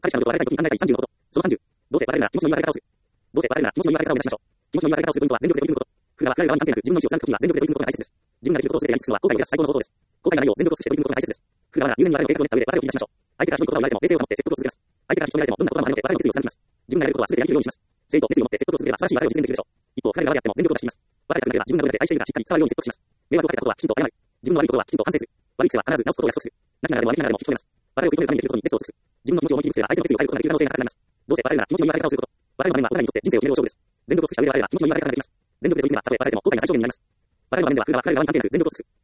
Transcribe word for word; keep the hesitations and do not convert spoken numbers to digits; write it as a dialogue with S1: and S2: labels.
S1: 彼氏彼女と別れたい時に考えたいさんじゅうのこと。そのさんじゅう。どうせ別れるなら気持ちの言い方をする。どうせ別れるなら気持ちの言い方を目指しましょう。気持ちの言い方をするポイントは全力で取り組むこと。振る側、彼らは関係なく自分の意思を貫く時には全力で取り組むことが大切です。自分ができることを全てやり尽くすのは後悔を減らす最高の方法です。後悔がないよう全力を尽くして取り組むことが大切です。振る側は入念に別れの計画を練った上で別れを切り出しましょう。相手からひどい言葉を言われても冷静を保って説得を続けます。相手から引き止められてもどんな言葉もないので別れの決意を貫きます。自分がやれることは全てやりきるようにします。誠意と熱意を持って説得を続ければ素晴らしい別れを実現できるでしょう。一方、彼らはやっても全力を出します。別れたくなければ自分がどれだけ愛しているかしっかり伝わるように説得します。迷惑をかけたことはきちんと謝る。自分の悪いところはきちんと反省する。悪い癖は必ず直すことを約束する。泣きながらでも歩きながらでも引き止めます。別れを食い止めるためにできることにベストを尽くす。自分の気持ちを思い切りぶつければ相手の決意を変えることができる可能性が高くなります。どうせ別れるなら気持ちの言い方をすること。別れの場面はお互いにとって人生を決める勝負です。全力を尽くした上で別れれば気持ちの言い方ができます。全力で取り組めばたとえ別れても後悔が最小限になります。別れの場面では彼らは彼ら側に関係なく全力を尽くす。